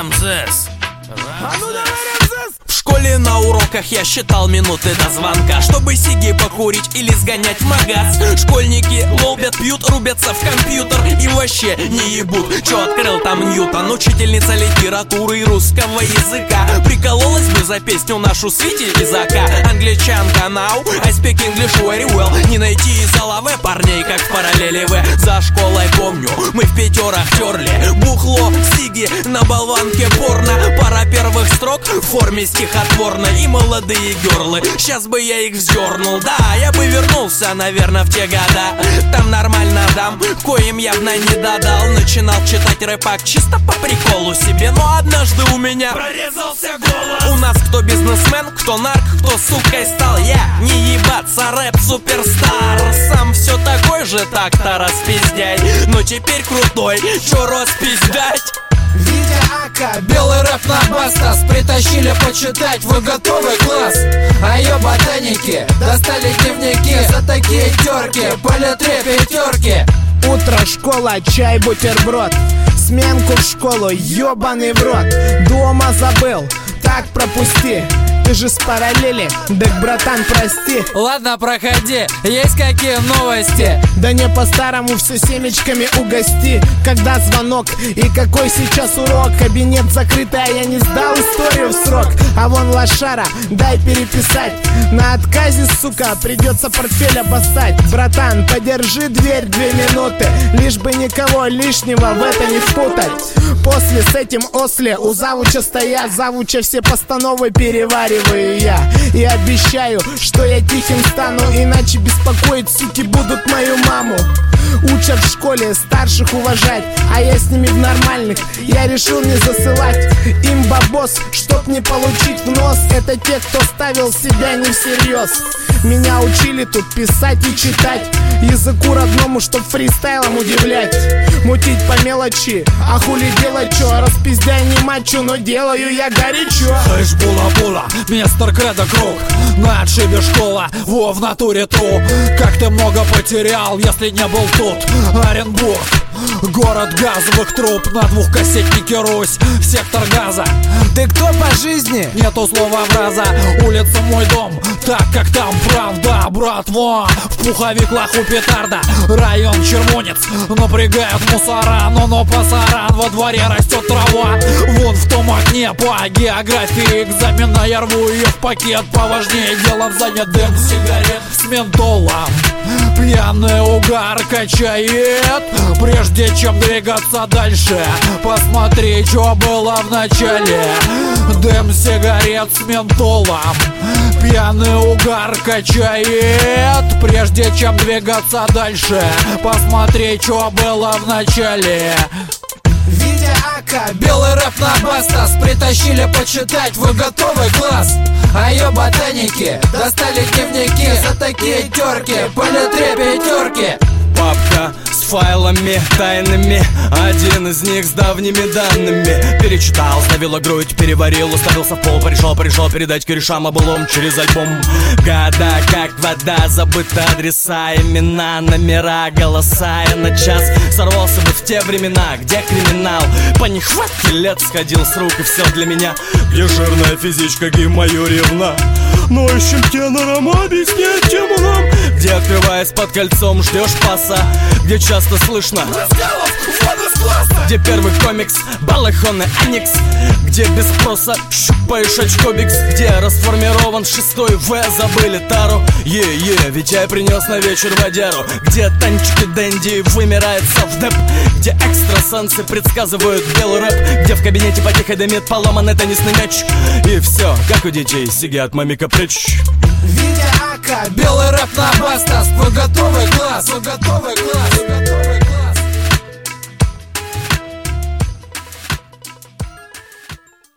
Рамзес. В школе на уроках я считал минуты до звонка, чтобы сиги покурить или сгонять в магаз. Школьники лобят, пьют, рубятся в компьютер и вообще не ебут. Чё открыл там Ньютон? Учительница литературы и русского языка прикололась бы за песню нашу Свити из АК. Англичанка now, I speak English very well. Не найти из Алаве парней, как в параллели В. За школой помню, мы в пятерах терли бухло, сиги на болванке порно. Пара первых строк в форме стихотворной и молодые герлы. Сейчас бы я их вздернул, да, я бы вернулся, наверное, в те года. Там нормально дам, коим явно не додал. Начинал читать рэпак чисто по приколу себе, но однажды у меня прорезался голос. У нас кто бизнесмен, кто нарк, кто сукой стал. Я не ебаться, рэп суперстар. Сам все такой же, так-то распиздяй, но теперь крутой, чё распиздять? Витя Ака, белый рэп на Бастас притащили почитать, вы готовый класс? А ее ботаники достали дневники за такие терки, по литре пятерки. Утро, школа, чай, бутерброд, сменку в школу, ёбаный в рот. Дома забыл, так пропусти, ты же с параллели, так, братан, прости. Ладно, проходи, есть какие новости? Да не по-старому, все семечками угости. Когда звонок и какой сейчас урок? Кабинет закрытый, а я не сдал историю в срок. А вон лошара, дай переписать. На отказе, сука, придется портфель обоссать. Братан, подержи дверь 2 минуты, лишь бы никого лишнего в это не впутать. После с этим осле у завуча стоят, завуча все постановы перевариваю я. И обещаю, что я тихим стану, иначе беспокоить, суки, будут мою маму. Учат в школе старших уважать, а я с ними в нормальных. Я решил не засылать им бабос, чтоб не получить в нос. Это те, кто ставил себя не всерьез. Меня учили тут писать и читать, языку родному, чтоб фристайлом удивлять. Мутить по мелочи, а хули делать чё? Распиздяй не мачу, но делаю я горячо. Хэш була-була, мистер Кредо Круг, на отшибе школа, во в натуре тру. Как ты много потерял, если не был тут. Оренбург, город газовых труб, на двухкассетнике Русь, сектор газа. Ты кто по жизни? Нету слова фраза, улица мой дом, так как там правда, братва. В пуховик лоху петарда, район Червонец, напрягают мусора. Но пасаран, во дворе растет трава. Вон в том окне по географии экзамена я рву ее в пакет. Поважнее делом занят дым сигарет с ментолом. Пьяный угар качает, прежде чем двигаться дальше. Посмотри, что было в начале. Дым сигарет с ментолом. Пьяный угар качает, прежде чем двигаться дальше. Посмотри, что было в начале. Витя Ака, белый рэп на Бастас притащили почитать, вы готовый класс? А ее ботаники достали дневники за такие терки, по литре пятерки. Папка с файлами тайными, один из них с давними данными. Перечитал, ставила грудь, переварил, уставился в пол. Пришел передать корешам облом через альбом. Года как вода, забыты адреса, имена, номера, голоса. Я на час сорвался бы в те времена, где криминал по нехватке лет сходил с рук, и все для меня. Где жирная физичка, гей-мою ревна, ноющим тенором объяснять тему нам. Где, открываясь под кольцом, ждешь паса, где часто слышно где первый комикс, балахоны, аникс, где без спроса щупаешь очкобикс, где расформирован 6-й В, забыли тару. Ведь я принес на вечер водяру. Где танчики Дэнди вымирает совдеп, где экстрасенсы предсказывают белый рэп, где в кабинете потихо дымит поломанный теннисный мяч. И все, как у детей, сиги от мамика прочь. Витя Ака, белый рэп на Бастас, вы готовый класс? Вы готовый класс?